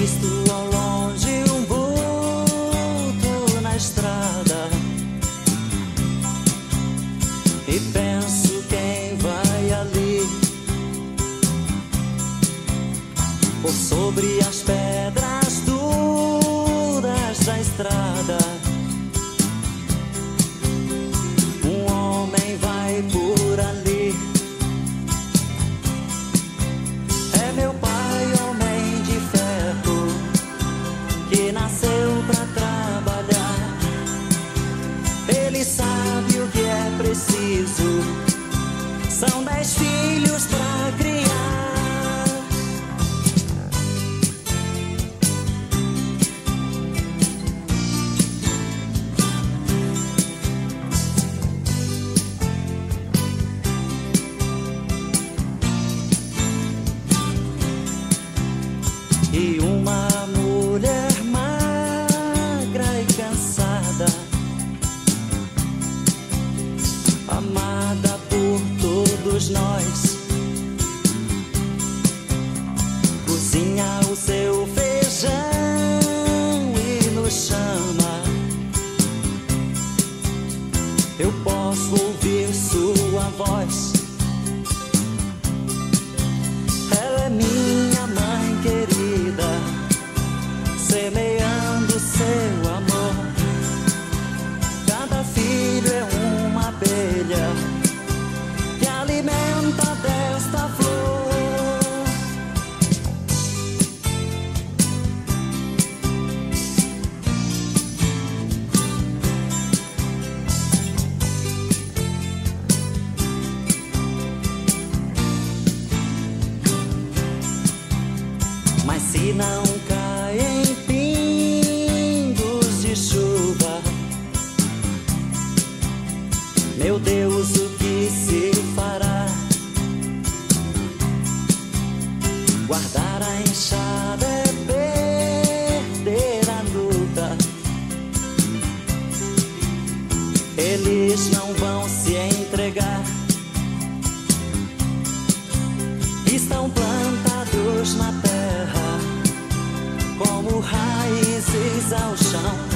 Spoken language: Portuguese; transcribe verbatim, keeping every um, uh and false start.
Avisto ao longe um vulto na estrada e penso quem vai ali. Por sobre as pedras duras da estrada, um homem vai por ali. É meu pai, homem de ferro, que nasceu pra trabalhar. Ele sabe o que é preciso, são dez filhos pra criar. E uma mulher magra e cansada, amada por todos nós, cozinha o seu feijão e nos chama. Eu posso ouvir sua voz. Ela é minha mãe querida, semeando seu amor. Cada filho é uma abelha que alimenta desta flor. Mas se não caem pingos de chuva, meu Deus, o que se fará? Guardar a enxada é perder a luta. Eles não vão se entregar, estão plantados na terra como raízes ao chão.